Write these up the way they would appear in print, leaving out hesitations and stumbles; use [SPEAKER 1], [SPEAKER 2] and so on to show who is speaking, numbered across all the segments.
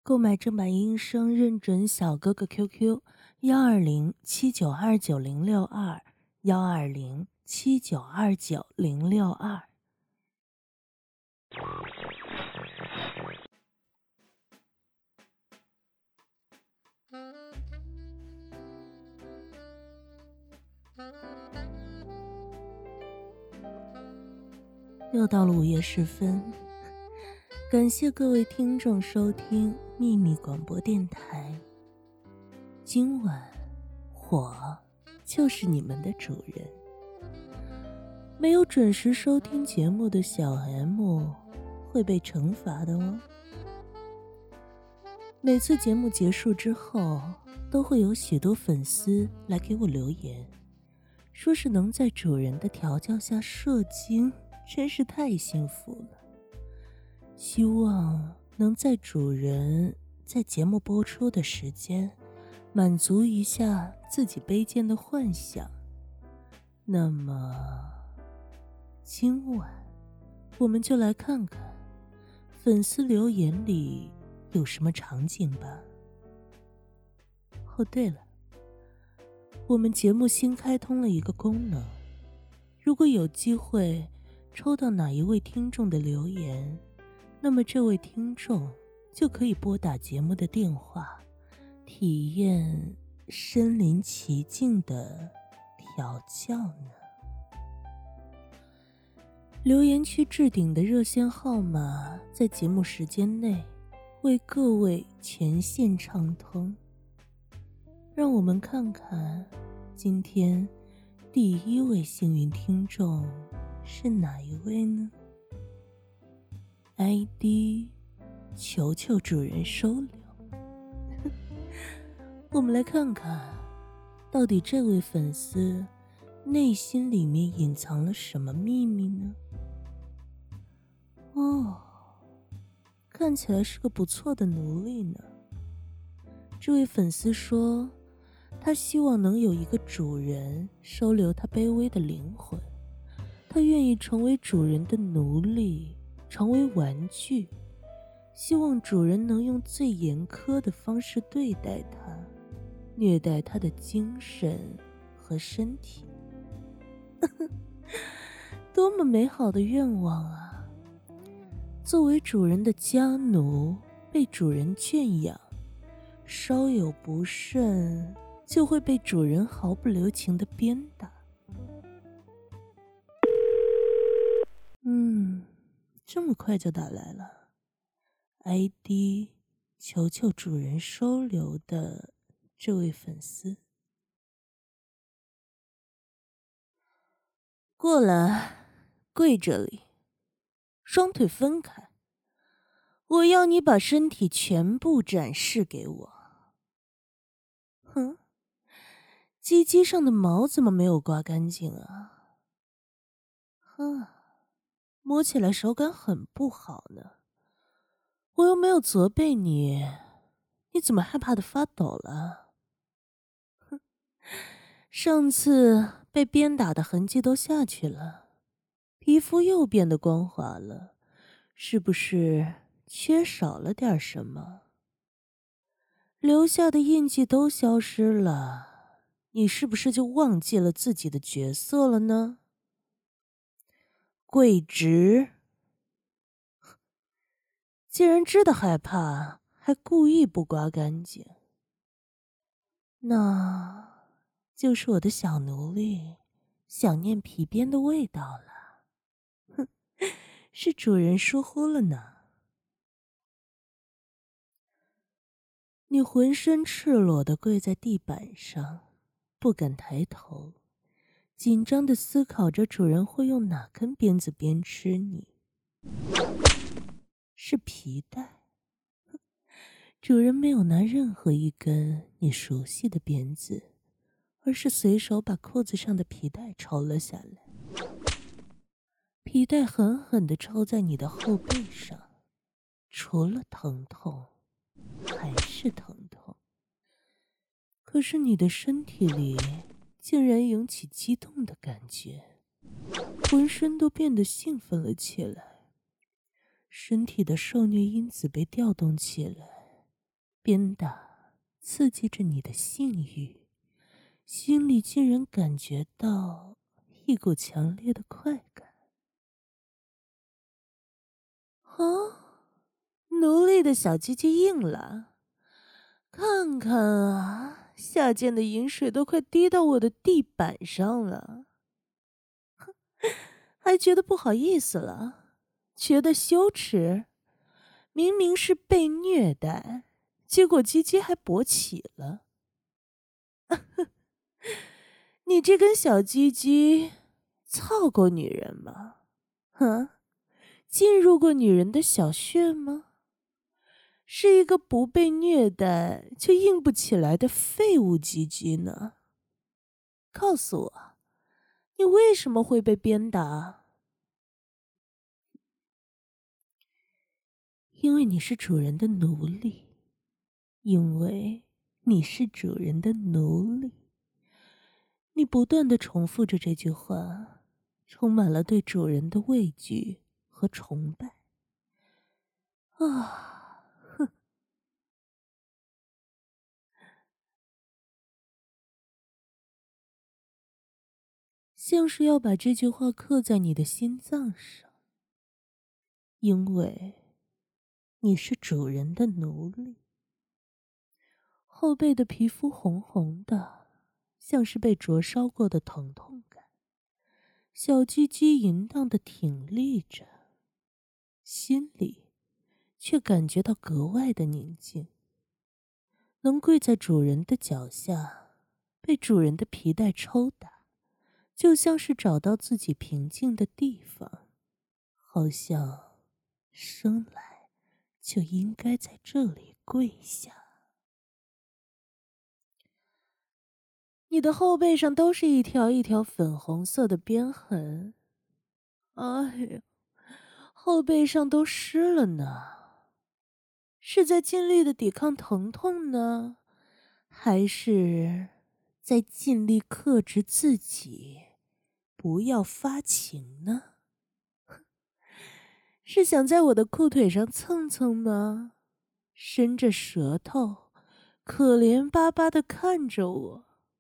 [SPEAKER 1] 购买正版音声认准小哥哥 QQ120792900212079290062。又到了午夜时分，感谢各位听众收听秘密广播电台。今晚我就是你们的主人。没有准时收听节目的小 M 会被惩罚的哦。每次节目结束之后，都会有许多粉丝来给我留言，说是能在主人的调教下射精，真是太幸福了。希望能在主人在节目播出的时间满足一下自己卑贱的幻想。那么今晚我们就来看看粉丝留言里有什么场景吧。哦对了，我们节目新开通了一个功能，如果有机会抽到哪一位听众的留言，那么这位听众就可以拨打节目的电话，体验身临其境的调教呢。留言区置顶的热线号码在节目时间内为各位全线畅通。让我们看看今天第一位幸运听众是哪一位呢？ ID 求求主人收留。我们来看看到底这位粉丝内心里面隐藏了什么秘密呢？哦，看起来是个不错的奴隶呢。这位粉丝说，他希望能有一个主人收留他卑微的灵魂，他愿意成为主人的奴隶，成为玩具，希望主人能用最严苛的方式对待他，虐待他的精神和身体。多么美好的愿望啊！作为主人的家奴，被主人圈养，稍有不慎就会被主人毫不留情地鞭打。这么快就打来了。 ID 求求主人收留的这位粉丝，过来，跪这里，双腿分开，我要你把身体全部展示给我。哼，鸡鸡上的毛怎么没有刮干净啊？哼，摸起来手感很不好呢。我又没有责备你，你怎么害怕的发抖了？哼，上次被鞭打的痕迹都下去了，皮肤又变得光滑了，是不是缺少了点什么？留下的印记都消失了，你是不是就忘记了自己的角色了呢？跪直！既然知道害怕，还故意不刮干净，那就是我的小奴隶想念皮鞭的味道了。哼，是主人疏忽了呢。你浑身赤裸地跪在地板上，不敢抬头，紧张地思考着主人会用哪根鞭子鞭笞你。是皮带。主人没有拿任何一根你熟悉的鞭子，而是随手把裤子上的皮带抽了下来。皮带狠狠地抽在你的后背上，除了疼痛，还是疼痛。可是你的身体里竟然涌起激动的感觉，浑身都变得兴奋了起来，身体的受虐因子被调动起来， 鞭打刺激着你的性欲，心里竟然感觉到一股强烈的快感。啊，奴隶的小鸡鸡硬了，看看啊，下贱的饮水都快滴到我的地板上了，还觉得不好意思了，觉得羞耻。明明是被虐待，结果鸡鸡还勃起了。你这根小鸡鸡操过女人吗？进入过女人的小穴吗？是一个不被虐待就硬不起来的废物鸡鸡呢？告诉我，你为什么会被鞭打？因为你是主人的奴隶，因为你是主人的奴隶。你不断地重复着这句话，充满了对主人的畏惧和崇拜。啊，哼，像是要把这句话刻在你的心脏上。因为你是主人的奴隶。后背的皮肤红红的，像是被灼烧过的疼痛感。小鸡鸡淫荡地挺立着，心里却感觉到格外的宁静。能跪在主人的脚下，被主人的皮带抽打，就像是找到自己平静的地方，好像生来就应该在这里跪下。你的后背上都是一条一条粉红色的鞭痕，哎呀，后背上都湿了呢。是在尽力的抵抗疼痛呢，还是在尽力克制自己，不要发情呢？是想在我的裤腿上蹭蹭吗？伸着舌头，可怜巴巴地看着我。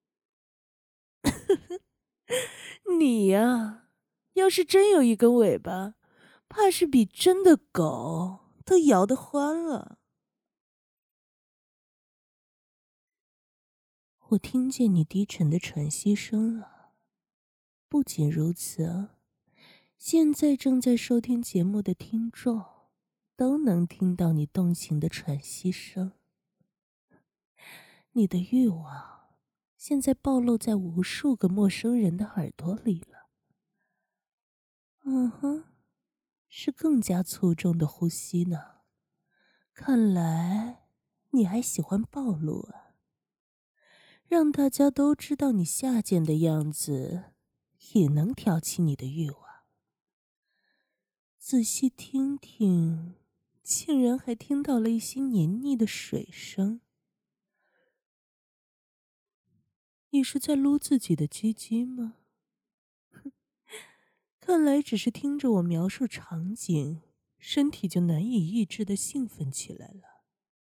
[SPEAKER 1] 你呀，要是真有一根尾巴，怕是比真的狗都摇得欢了。我听见你低沉的喘息声了。不仅如此，现在正在收听节目的听众都能听到你动情的喘息声。你的欲望现在暴露在无数个陌生人的耳朵里了。嗯哼，是更加粗重的呼吸呢。看来你还喜欢暴露啊。让大家都知道你下贱的样子，也能挑起你的欲望。仔细听听，竟然还听到了一些黏腻的水声。你是在撸自己的鸡鸡吗？看来只是听着我描述场景，身体就难以抑制地兴奋起来了。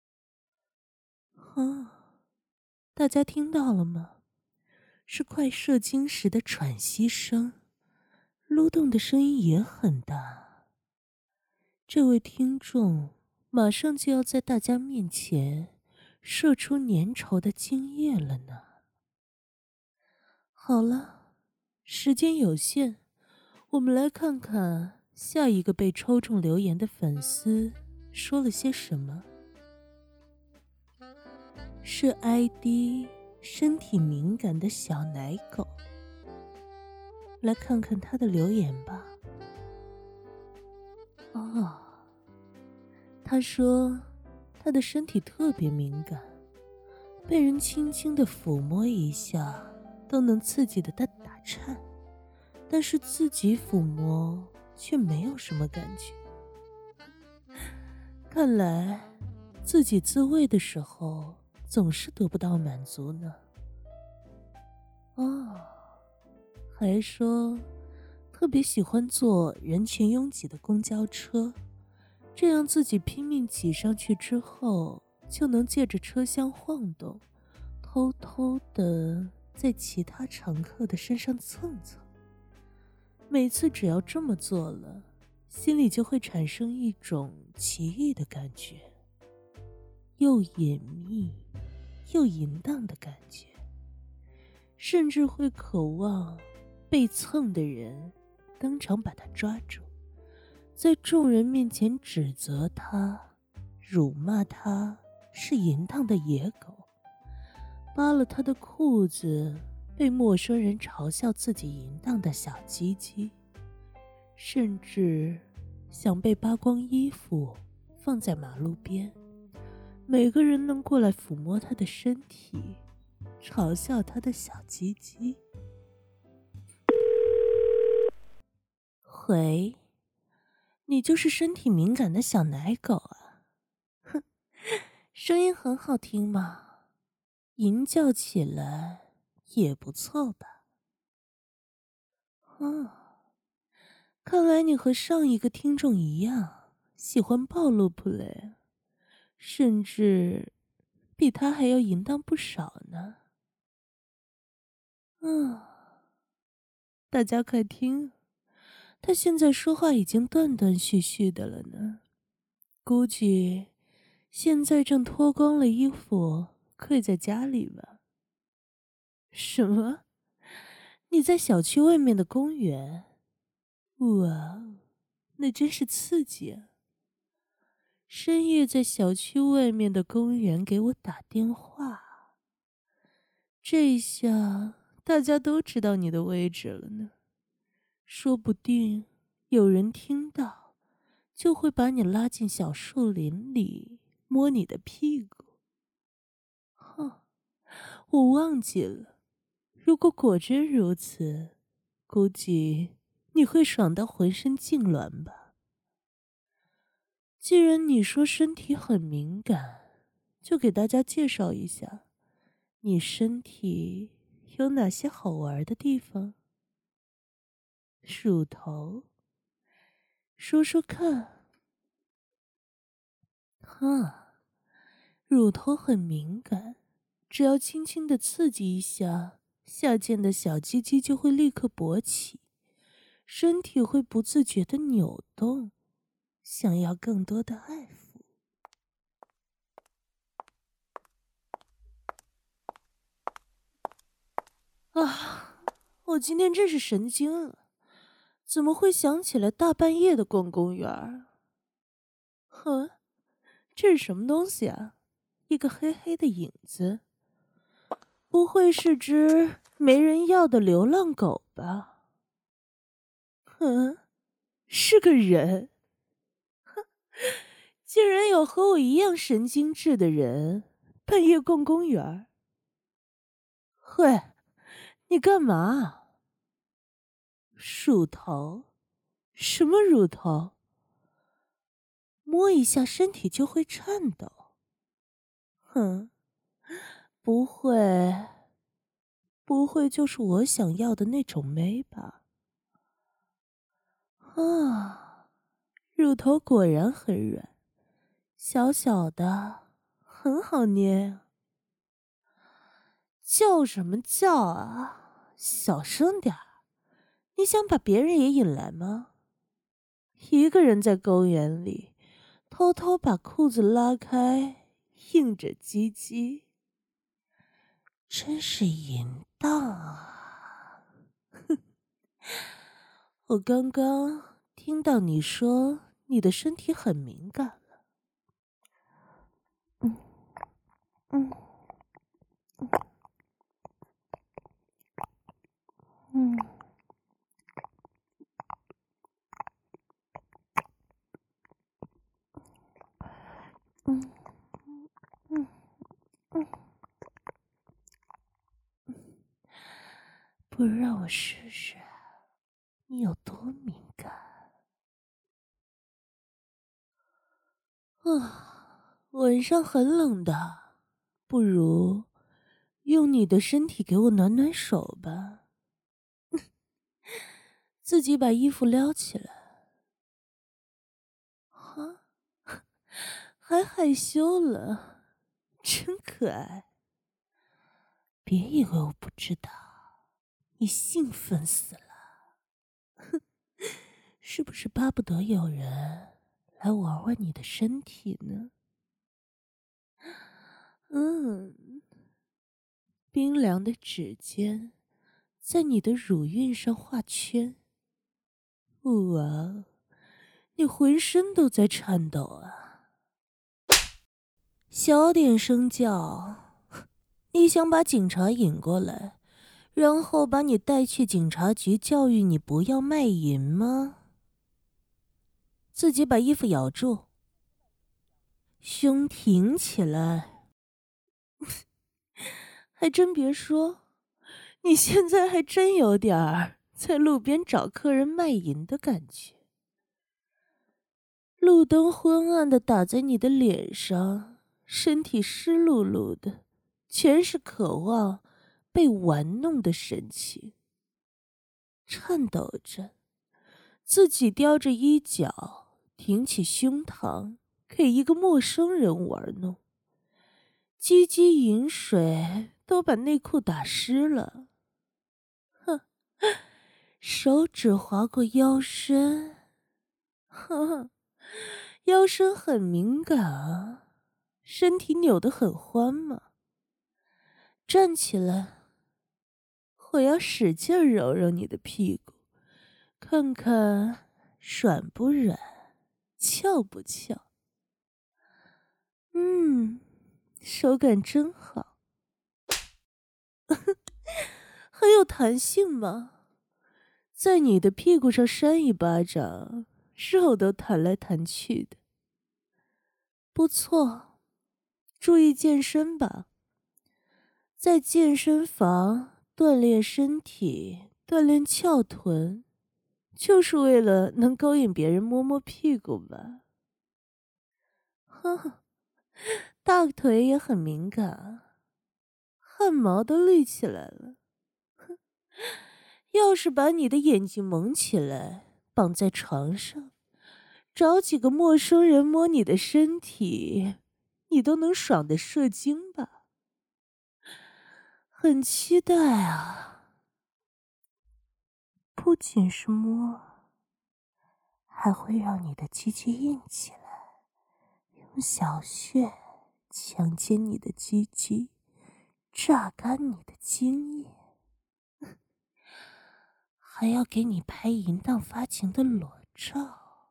[SPEAKER 1] 大家听到了吗？是快射精时的喘息声，撸动的声音也很大。这位听众马上就要在大家面前射出粘稠的精液了呢。好了，时间有限，我们来看看下一个被抽中留言的粉丝说了些什么。是 ID 身体敏感的小奶狗。来看看他的留言吧。他说他的身体特别敏感，被人轻轻地抚摸一下都能刺激得他打颤，但是自己抚摸却没有什么感觉。看来自己自慰的时候总是得不到满足呢。还说特别喜欢坐人群拥挤的公交车，这样自己拼命挤上去之后， 就能借着车厢晃动，偷偷的在其他乘客的身上蹭蹭。每次只要这么做了，心里就会产生一种奇异的感觉，又隐秘又淫荡的感觉，甚至会渴望被蹭的人当场把他抓住，在众人面前指责他，辱骂他是淫荡的野狗，扒了他的裤子，被陌生人嘲笑自己淫荡的小鸡鸡，甚至想被扒光衣服放在马路边，每个人能过来抚摸他的身体，嘲笑他的小鸡鸡。喂，你就是身体敏感的小奶狗啊？哼，声音很好听嘛，吟叫起来也不错吧？看来你和上一个听众一样，喜欢暴露 play， 甚至比他还要淫荡不少呢。大家快听，他现在说话已经断断续续的了呢，估计现在正脱光了衣服跪在家里吧。什么？你在小区外面的公园？哇，那真是刺激啊！深夜在小区外面的公园给我打电话，这下大家都知道你的位置了呢。说不定有人听到，就会把你拉进小树林里摸你的屁股。我忘记了，如果果真如此，估计你会爽到浑身痉挛吧。既然你说身体很敏感，就给大家介绍一下，你身体有哪些好玩的地方？乳头，说说看。乳头很敏感，只要轻轻的刺激一下，下贱的小鸡鸡就会立刻勃起，身体会不自觉的扭动，想要更多的爱抚。我今天真是神经了，怎么会想起来大半夜的逛公园？这是什么东西啊？一个黑黑的影子，不会是只没人要的流浪狗吧？是个人。竟然有和我一样神经质的人半夜逛公园。喂，你干嘛？乳头？什么乳头？摸一下身体就会颤抖。不会就是我想要的那种妹吧？乳头果然很软，小小的，很好捏。叫什么叫啊？小声点儿！你想把别人也引来吗？一个人在公园里，偷偷把裤子拉开，硬着鸡鸡，真是淫荡啊！我刚刚听到你说你的身体很敏感了。不如让我试试你有多敏感。晚上很冷的，不如用你的身体给我暖暖手吧。自己把衣服撩起来。还害羞了， 真可爱。别以为我不知道，你兴奋死了，是不是巴不得有人来玩玩你的身体呢？冰凉的指尖在你的乳晕上画圈。哇，你浑身都在颤抖啊！小点声叫，你想把警察引过来，然后把你带去警察局教育你不要卖淫吗？自己把衣服咬住，胸挺起来。还真别说，你现在还真有点儿在路边找客人卖淫的感觉。路灯昏暗的打在你的脸上，身体湿漉漉的，全是渴望被玩弄的神情。颤抖着，自己叼着衣角，挺起胸膛，给一个陌生人玩弄。唧唧饮水都把内裤打湿了。哼，手指划过腰身，呵，腰身很敏感啊，身体扭得很欢嘛。站起来，我要使劲揉揉你的屁股，看看软不软，翘不翘。手感真好，很有弹性嘛。在你的屁股上扇一巴掌，肉都弹来弹去的。不错，注意健身吧。在健身房锻炼身体，锻炼翘臀，就是为了能勾引别人摸摸屁股吧。哼，大腿也很敏感，汗毛都立起来了。哼，要是把你的眼睛蒙起来，绑在床上，找几个陌生人摸你的身体，你都能爽得射精吧？很期待啊！不仅是摸，还会让你的鸡鸡硬起来，用小穴强奸你的鸡鸡，榨干你的精液，还要给你拍淫荡发情的裸照，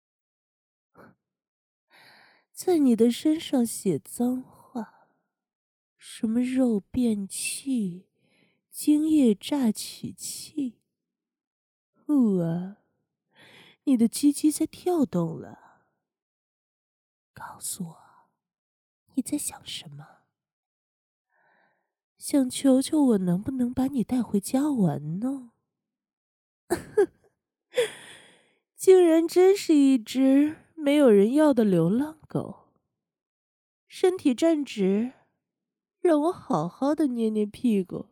[SPEAKER 1] 在你的身上写脏话，什么肉便器、精液榨取器。你的鸡鸡在跳动了。告诉我，你在想什么？想求求我能不能把你带回家玩呢？竟然真是一只没有人要的流浪狗。身体站直，让我好好的捏捏屁股。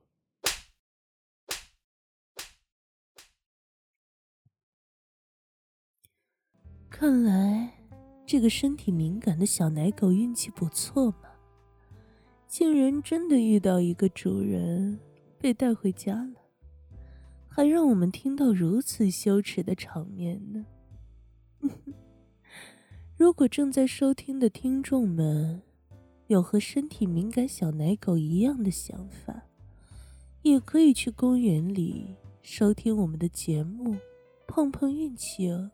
[SPEAKER 1] 看来这个身体敏感的小奶狗运气不错嘛，竟然真的遇到一个主人，被带回家了，还让我们听到如此羞耻的场面呢。如果正在收听的听众们有和身体敏感小奶狗一样的想法，也可以去公园里收听我们的节目，碰碰运气哦。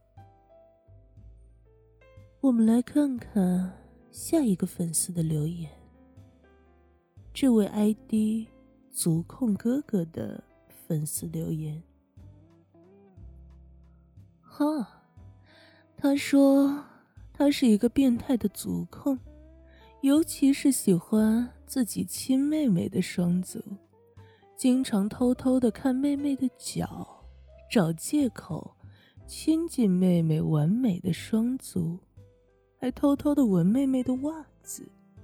[SPEAKER 1] 我们来看看下一个粉丝的留言。这位 ID 足控哥哥的粉丝留言。他说他是一个变态的足控，尤其是喜欢自己亲妹妹的双足，经常偷偷的看妹妹的脚，找借口亲近妹妹完美的双足，还偷偷的闻妹妹的袜子。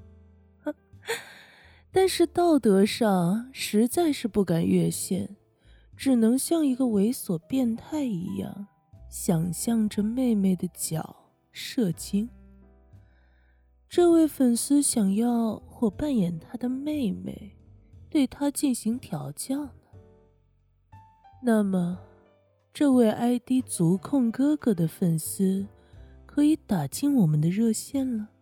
[SPEAKER 1] 但是道德上实在是不敢越线，只能像一个猥琐变态一样想象着妹妹的脚射精。 这位粉丝想要我扮演他的妹妹，对他进行调教呢。那么，这位 ID 足控哥哥的粉丝可以打进我们的热线了。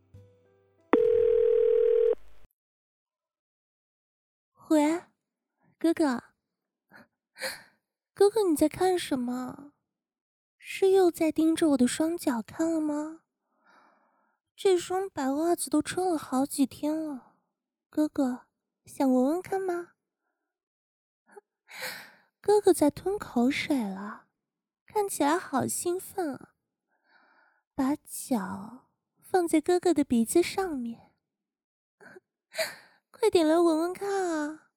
[SPEAKER 1] 喂，哥哥，哥哥你在看什么？是又在盯着我的双脚看了吗？这双白袜子都穿了好几天了，哥哥想闻闻看吗？哥哥在吞口水了，看起来好兴奋啊！把脚放在哥哥的鼻子上面，快点来闻闻看啊！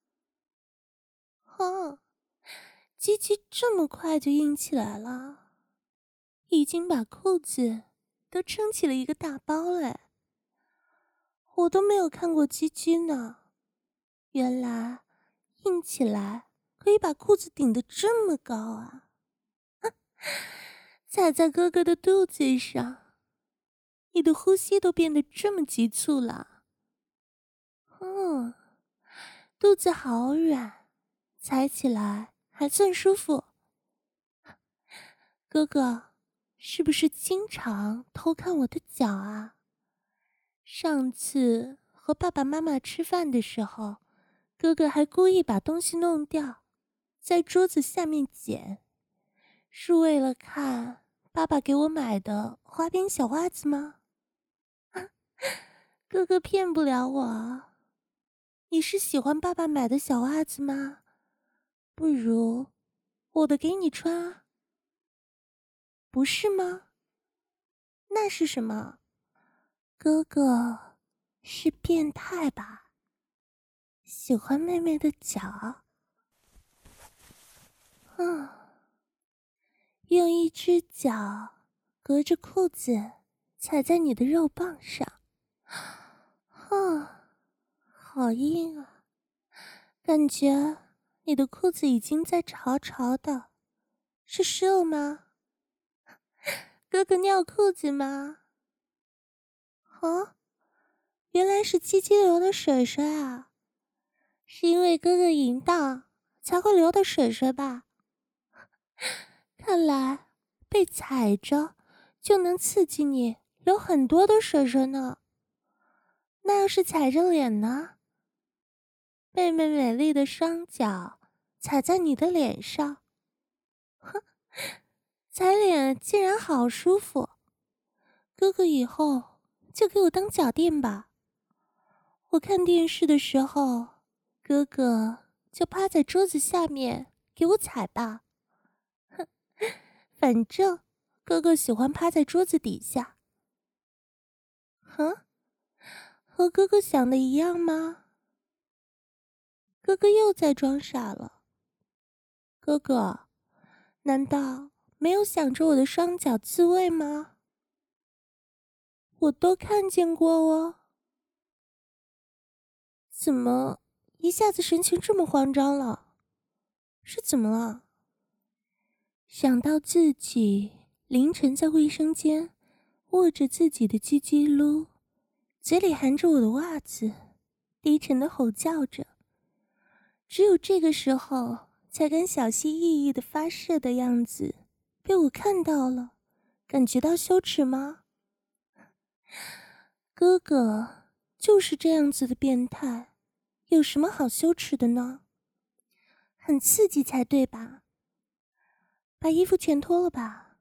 [SPEAKER 1] 哦，鸡鸡这么快就硬起来了，已经把裤子都撑起了一个大包嘞！我都没有看过鸡鸡呢，原来硬起来可以把裤子顶得这么高啊！踩在哥哥的肚子上，你的呼吸都变得这么急促了。肚子好软，踩起来还算舒服。哥哥，是不是经常偷看我的脚啊？上次和爸爸妈妈吃饭的时候，哥哥还故意把东西弄掉，在桌子下面捡，是为了看爸爸给我买的花边小袜子吗？哥哥骗不了我。你是喜欢爸爸买的小袜子吗？不如我的给你穿啊。不是吗？那是什么？哥哥是变态吧？喜欢妹妹的脚？用一只脚隔着裤子踩在你的肉棒上，好硬啊！感觉你的裤子已经在潮潮的，是湿了吗？哥哥尿裤子吗？原来是鸡鸡流的水水啊！是因为哥哥淫荡才会流的水水吧？看来被踩着就能刺激你流很多的水水呢。那要是踩着脸呢？妹妹美丽的双脚踩在你的脸上，踩脸竟然好舒服。哥哥以后就给我当脚垫吧。我看电视的时候，哥哥就趴在桌子下面给我踩吧。反正哥哥喜欢趴在桌子底下。和哥哥想的一样吗？哥哥又在装傻了。哥哥，难道没有想着我的双脚自慰吗？我都看见过哦。怎么一下子神情这么慌张了？是怎么了？想到自己凌晨在卫生间握着自己的鸡鸡撸，嘴里含着我的袜子，低沉的吼叫着，只有这个时候才敢小心翼翼地发射的样子被我看到了，感觉到羞耻吗？哥哥就是这样子的变态，有什么好羞耻的呢？很刺激才对吧？把衣服全脱了吧。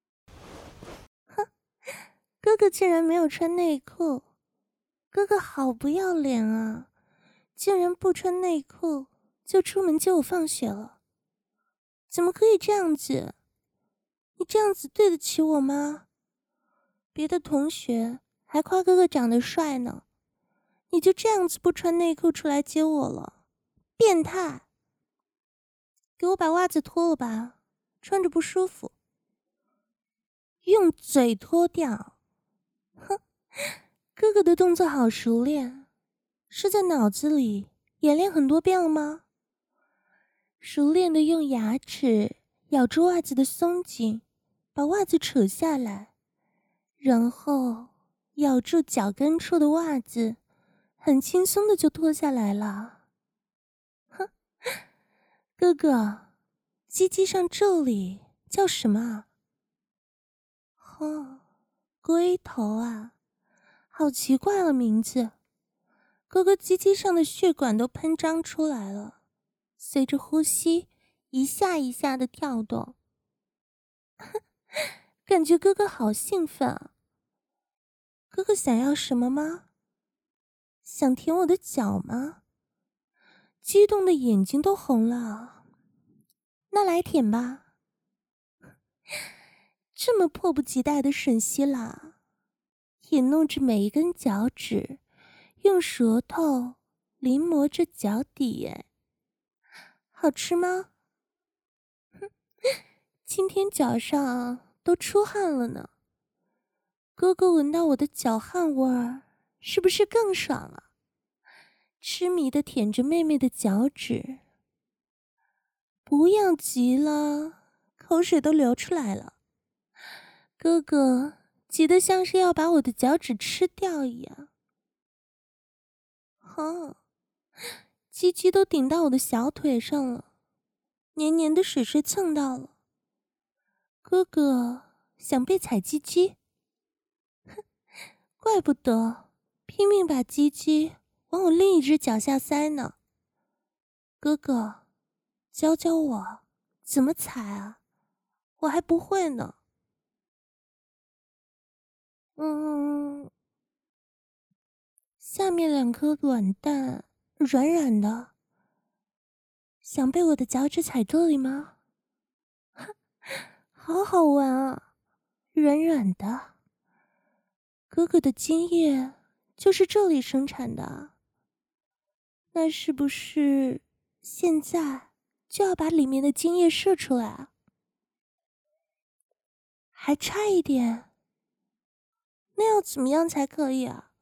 [SPEAKER 1] 哥哥竟然没有穿内裤，哥哥好不要脸啊，竟然不穿内裤就出门接我放学了。怎么可以这样子？你这样子对得起我吗？别的同学还夸哥哥长得帅呢，你就这样子不穿内裤出来接我了，变态！给我把袜子脱了吧，穿着不舒服。用嘴脱掉。哥哥的动作好熟练，是在脑子里演练很多遍了吗？熟练的用牙齿咬住袜子的松紧，把袜子扯下来，然后咬住脚跟处的袜子，很轻松的就脱下来了。哼，哥哥，鸡鸡上这里叫什么啊？哦，龟头啊，好奇怪的名字。哥哥鸡鸡上的血管都喷张出来了，随着呼吸一下一下的跳动。感觉哥哥好兴奋啊！哥哥想要什么吗？想舔我的脚吗？激动的眼睛都红了。那来舔吧。这么迫不及待的吮吸啦，舔弄着每一根脚趾，用舌头临摹着脚底。哎，好吃吗？今天脚上都出汗了呢。哥哥闻到我的脚汗味儿，是不是更爽了？痴迷地舔着妹妹的脚趾。不要急了，口水都流出来了。哥哥急得像是要把我的脚趾吃掉一样。鸡鸡都顶到我的小腿上了，黏黏的水水蹭到了。哥哥想被踩鸡鸡，怪不得拼命把鸡鸡往我另一只脚下塞呢。哥哥，教教我怎么踩啊，我还不会呢。下面2颗卵蛋软软的，想被我的脚趾踩这里吗？好好玩啊，软软的。哥哥的精液就是这里生产的，那是不是现在就要把里面的精液射出来啊？还差一点，那要怎么样才可以啊？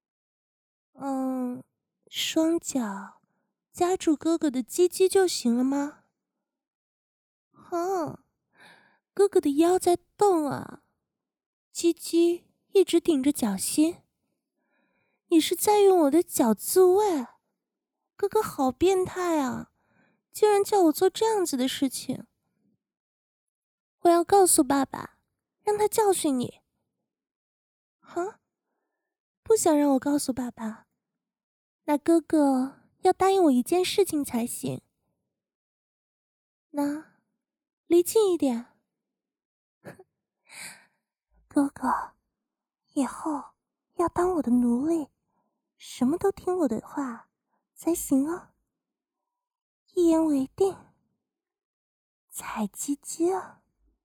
[SPEAKER 1] 双脚夹住哥哥的鸡鸡就行了吗？哥哥的腰在动啊，鸡鸡一直顶着脚心。你是在用我的脚自慰？哥哥好变态啊，竟然叫我做这样子的事情。我要告诉爸爸，让他教训你。不想让我告诉爸爸，那哥哥要答应我一件事情才行。那，离近一点。哥哥，以后要当我的奴隶，什么都听我的话才行哦。一言为定。踩鸡鸡啊！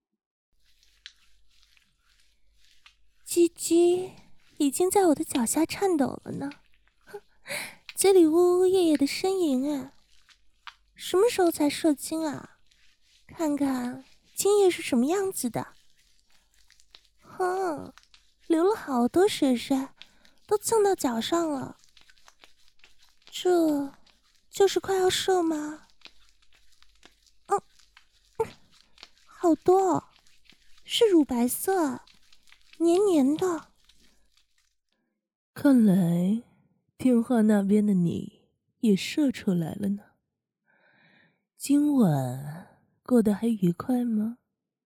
[SPEAKER 1] 鸡鸡已经在我的脚下颤抖了呢，嘴里呜呜咽咽的呻吟。哎，什么时候才射精啊？看看精液是什么样子的。流了好多水水，都蹭到脚上了。这就是快要射吗？好多哦，是乳白色，黏黏的。
[SPEAKER 2] 看来电话那边的你也射出来了呢。今晚过得还愉快吗？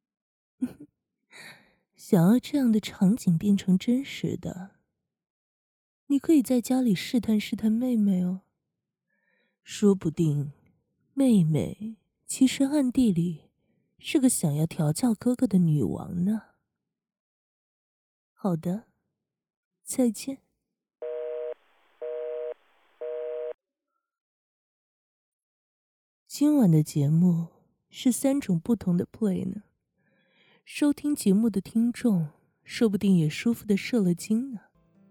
[SPEAKER 2] 想要这样的场景变成真实的，你可以在家里试探试探妹妹哦。说不定妹妹其实暗地里是个想要调教哥哥的女王呢。好的，再见。今晚的节目是3种不同的 play 呢，收听节目的听众说不定也舒服的射了精呢。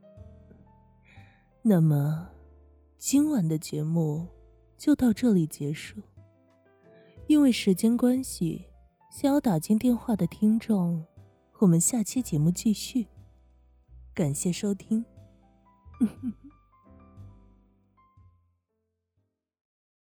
[SPEAKER 2] 那么今晚的节目就到这里结束，因为时间关系，想要打进电话的听众，我们下期节目继续，感谢收听。